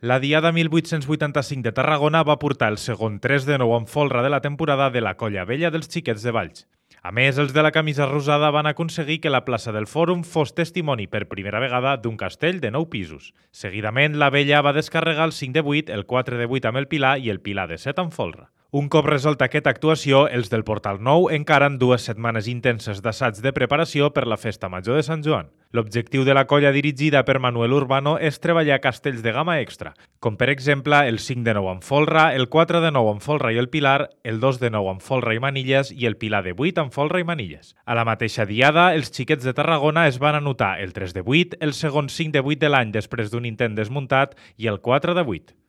La Diada 1885 de Tarragona va portar el segon 3 de 9 en folre de la temporada de la Colla Vella dels Xiquets de Valls. A més, els de la camisa rosada van aconseguir que la plaça del Fòrum fos testimoni per primera vegada d'un castell de 9 pisos. Seguidament, la Vella va descarregar el 5 de 8, el 4 de 8 amb el Pilar i el Pilar de 7 amb folre. Un cop resolta aquesta actuació, els del Portal Nou encaren 2 setmanes intenses d'assaig de preparació per la Festa Major de Sant Joan. L'objectiu de la colla dirigida per Manuel Urbano és treballar castells de gamma extra, com per exemple el 5 de 9 amb folre, el 4 de 9 amb folre i el Pilar, el 2 de 9 amb folre i manilles i el Pilar de 8 amb folre i manilles. A la mateixa diada, els xiquets de Tarragona es van anotar el 3 de 8, el segon 5 de 8 de l'any després d'un intent desmuntat i el 4 de 8.